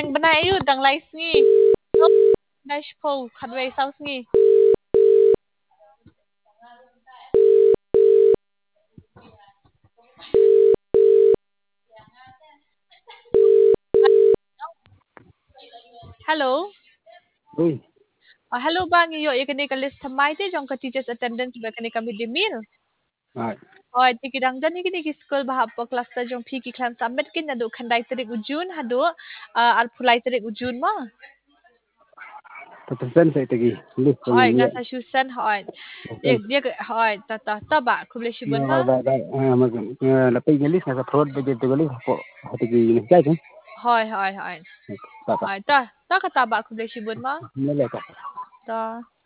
seng bena ayu dang lai sngi. Dash po khadway sau sngi. Hello. Ui, Hello bang yo ikani ka list thamai te jong ka teachers attendance ba kani ka midday meal. rồi, Oi tikidang dan ikini ki school ba hapo class ta jong phi ki klan submit kin na do khandai tarik ujun hado al phulai tarik ujun ma. tôi tên sẽ tegi, list của Hoi mình nga vậy. sa shusan hoi. Tên, Dia hoi ta ba khule shibun ma. mà là bây giờ list là fraud bây giờ tôi list của tegi này cái chứ, Hoi. ta ta, Hoi ta ka ta ba khule shibun ma. nó là ta. Ta